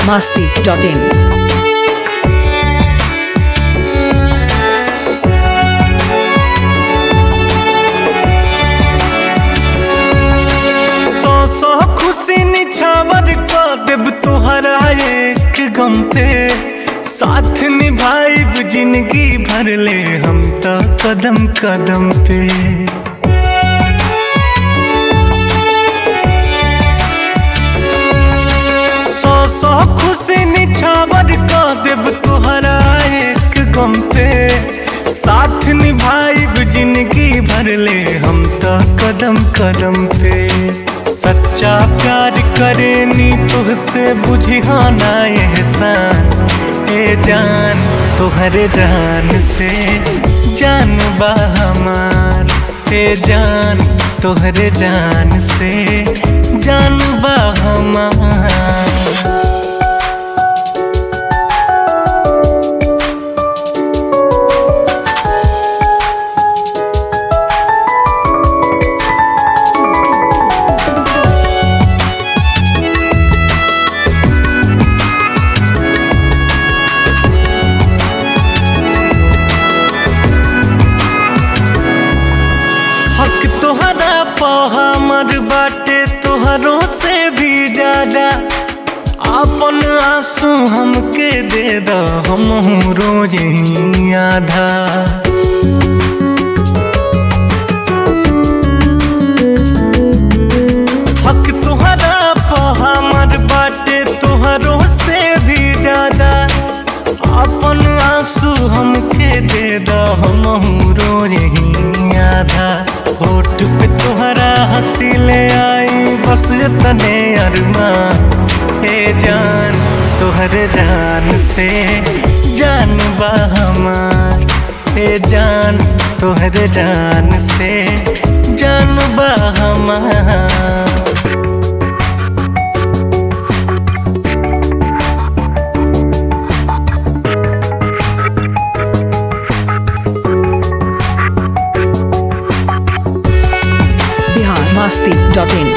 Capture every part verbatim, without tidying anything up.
masti dot in. निछावर का देव तुहरा एक गम पे साथ निभाइब जिंदगी भर ले हम तो कदम कदम पे। सौ सौ खुशी निछावर का देव तुहरा एक गम पे साथ निभाइब जिंदगी भर ले हम तो कदम कदम पे। सच्चा प्यार करेनी तुझसे बुझिहाना एहसान ए जान तुहरे जान से जान बा हमार ए जान तुहरे जान से जान बा हमार। हमर बाटे तोहरों से भी ज्यादा अपन आंसू हमके दे दो हम रोज ही आधा। हक तोहरा पा हमर बाटे तोहरों से भी ज्यादा अपन आंसू हमके दे दो हम रोज ही आधा। होठ पे तोहरा हंसी ले आई बस तने अरमान ए जान तोहरे जान से जान बा हमार ए जान तोहरे जान से जान बा हमार। masti dot in.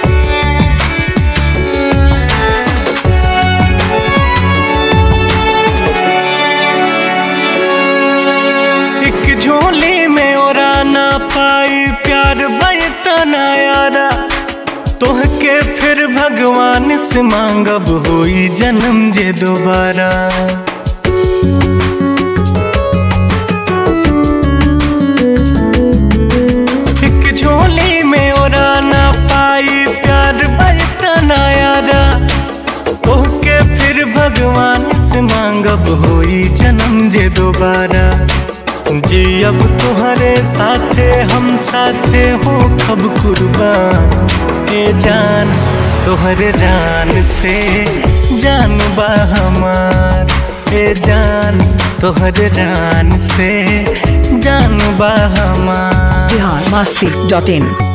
एक झोली में ओरा ना पाई प्यार बैतना यारा तोहके फिर भगवान से मांगब होई जन्म जे दोबारा। भगवान से मांगब होई जन्म जे दोबारा। जी अब तुम्हारे साथे हम साथे हो कब कुर्बान ए जान तोहरे जान से जान बा हमार ए जान तोहरे जान से जान बा हमार। masti dot in.